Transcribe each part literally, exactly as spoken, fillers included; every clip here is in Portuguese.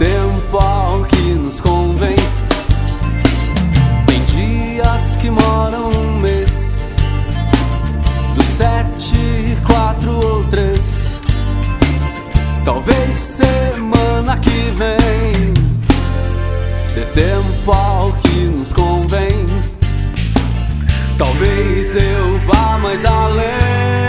tempo ao que nos convém. Tem dias que moram um mês, dos sete, quatro ou três, talvez semana que vem. Dê tempo ao que nos convém, talvez eu vá mais além.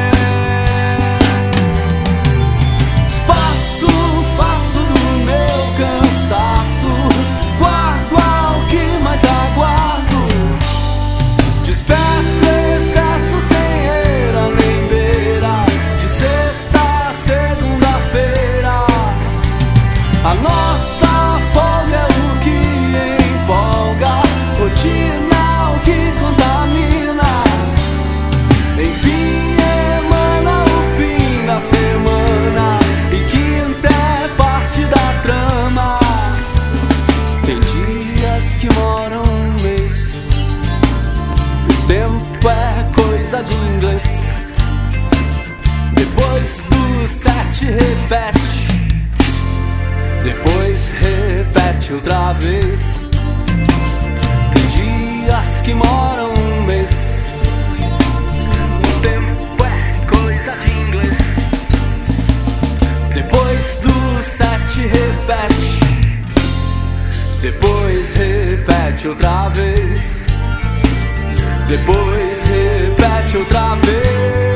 A nossa folga é o que empolga, rotina o que contamina. Enfim, emana o fim da semana e quinta é parte da trama. Tem dias que moram um mês, o tempo é coisa de inglês. Depois do sete repete, depois repete outra vez. Tem dias que moram um mês, o tempo é coisa de inglês. Depois do sete repete, depois repete outra vez. Depois repete outra vez.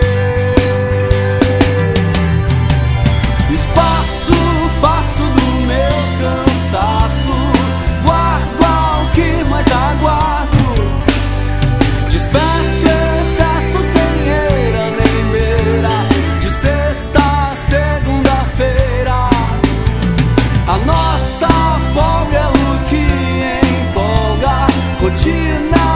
A nossa folga é o que empolga, rotina